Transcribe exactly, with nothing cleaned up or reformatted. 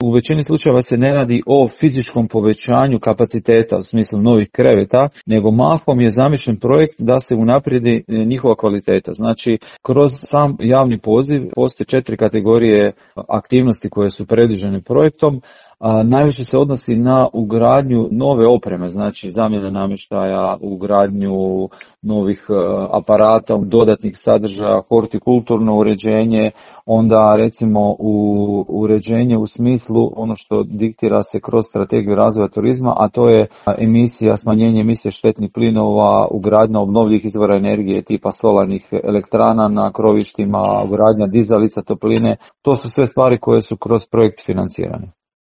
u većini slučajeva se ne radi o fizičkom povećanju kapaciteta u smislu novih kreveta, nego mahom je zamišljen projekt da se unaprijedi njihova kvaliteta. Znači, kroz sam javni poziv postoje četiri kategorije aktivnosti koje su predviđene projektom. A najviše se odnosi na ugradnju nove opreme, znači zamjene namještaja, ugradnju novih aparata, dodatnih sadržaja, hortikulturno uređenje, onda recimo u uređenje u smislu ono što diktira se kroz strategiju razvoja turizma, a to je emisija, smanjenje emisije štetnih plinova, ugradnja obnovljivih izvora energije tipa solarnih elektrana na krovištima, ugradnja dizalica topline. To su sve stvari koje su kroz projekt financirane.